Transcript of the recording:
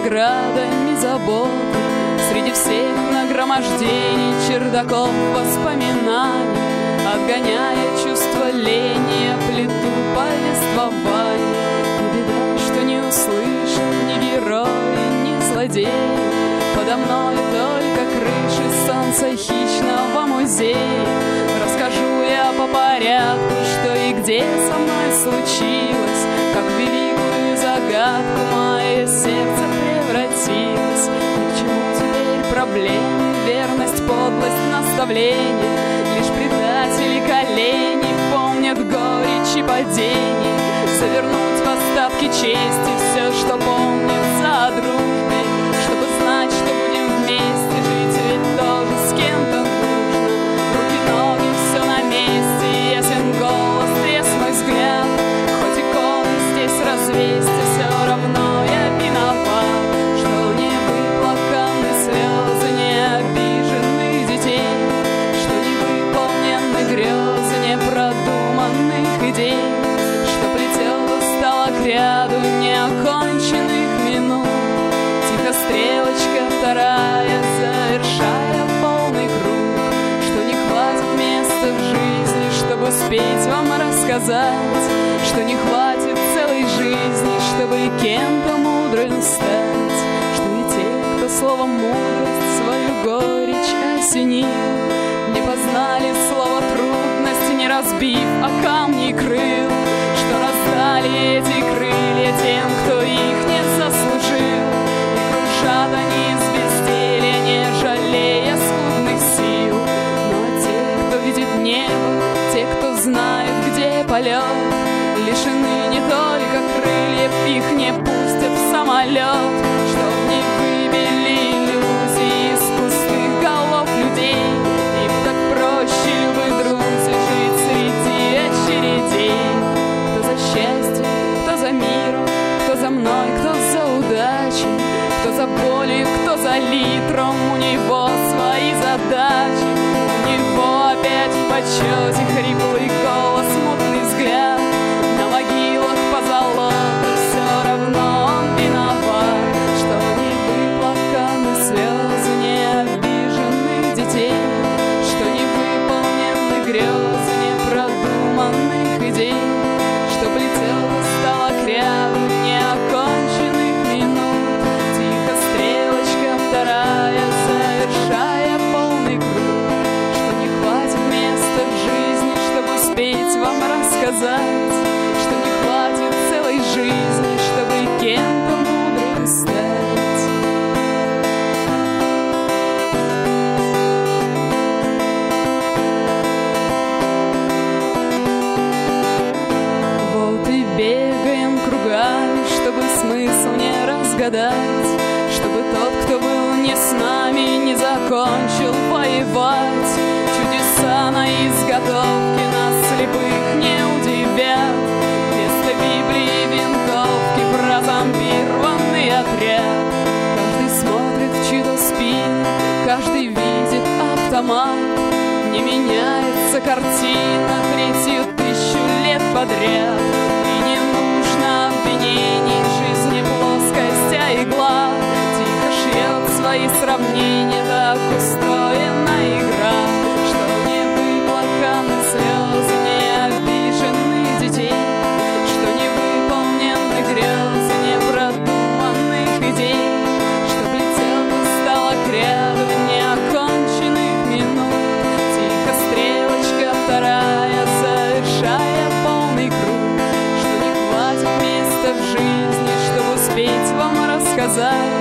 преградами забот. Среди всех нагромождений чердаков воспоминаний, отгоняя чувство лени, плиту повествования. Не беда, что не услышат ни герои, ни злодеи. Подо мной только крыши солнца хищного музея. Расскажу я по порядку, что и где со мной случилось, как в великую загадку мое сердце превратилось. Ни к чему теперь проблемы, верность, подлость, наставление. Лишь предатели колени помнят горечь и падение. Завернуть в остатки чести все, что помнится о дружбе, чтобы знать, что будем вместе жить, ведь тоже с кем-то нужно. Руки, ноги, все на месте, ясен голос, трезв мой взгляд. Хоть иконы здесь развесьте, все равно я виноват, что не выплаканы слезы, не обиженных детей, что не выполнены грезы непродуманных идей, что плетет устало к ряду неоконченных минут. Тихо стрелочка вторая, завершая полный круг, что не хватит места в жизни, чтобы успеть вам рассказать, что не хватит целой жизни, чтобы кем-то мудрым стать, что и те, кто словом мудрость свою горечь осенил, не познали слово трудности, не разбив о камни крыл, что раздали эти крылья тем, кто их не заслужил. И кружат они из безделья, не жалея скудных сил. Но те, кто видит небо, те, кто знает, где полет, лишены не только крыльев, их не пустят в самолет, чтоб не выбили иллюзии из пустых голов людей. Им так проще, любые друзья, жить среди очередей. Кто за счастье, кто за миром, кто за мной, кто за удачей, кто за болью, кто за литром, у него свои задачи. У него опять в почете хриплый голос, мутный взгляд, на могилах позолота, все равно он виноват, что не выплаканы слезы необиженных детей, что не выполнены грезы непродуманных идей, что плетет устало к ряду неоконченных минут. Тихо стрелочка вторая, завершая полный круг, что не хватит места в жизни, чтобы успеть вам рассказать, что не хватит целой жизни, чтобы кем-то мудрым стать. Вот и бегаем кругами, чтобы смысл не разгадать, чтобы тот, кто был не с нами, не закончил воевать. Чудеса на изготовке нас слепых не удивят. Вместо Библии винтовки прозомбированный отряд. Каждый смотрит в чью-то спину, каждый видит автомат. Не меняется картина третью тысячу лет подряд. И не нужно обвинений, жизни плоскость, а игла тихо шьет свои сравнения, так устроена игра, что не выплаканы слезы необиженных детей, что не выполнены грезы непродуманных идей, что плетет устало к ряду неоконченных минут. Тихо стрелочка вторая, завершая полный круг, что не хватит места в жизни, чтобы успеть вам рассказать,